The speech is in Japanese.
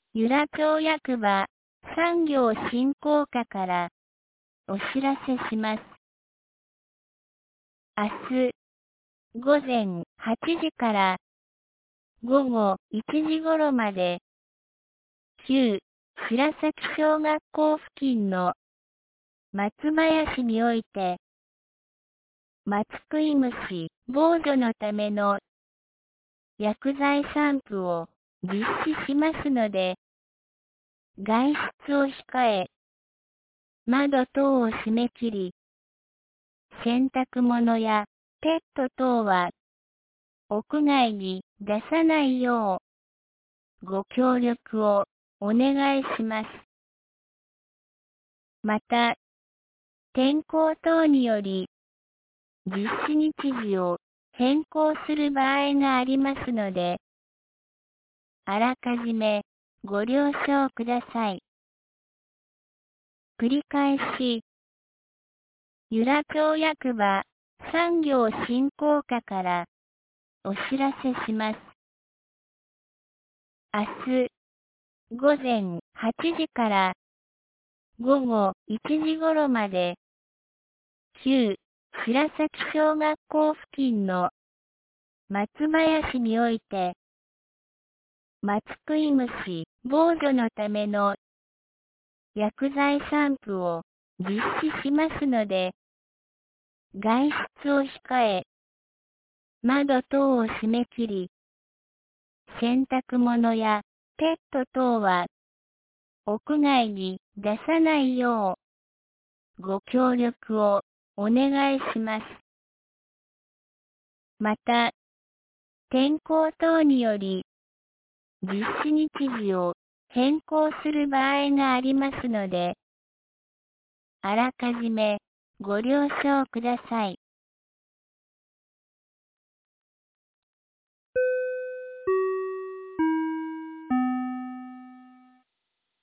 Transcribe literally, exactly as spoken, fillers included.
由良町役場産業振興課からお知らせします。明日午前はちじから午後いちじ頃まで、旧白崎小学校付近の松林において、松食い虫防除のための薬剤散布を実施しますので、外出を控え、窓等を閉め切り、洗濯物やペット等は屋外に出さないようご協力をお願いします。また、天候等により実施日時を変更する場合がありますので、あらかじめご了承ください。繰り返し、由良町役場産業振興課からお知らせします。明日午前はちじから午後いちじ頃まで、旧白崎小学校付近の松林において、松食い虫防除のための薬剤散布を実施しますので、外出を控え、窓等を閉め切り、洗濯物やペット等は屋外に出さないようご協力をお願いします。また、天候等により実施日時を変更する場合がありますので、あらかじめご了承ください。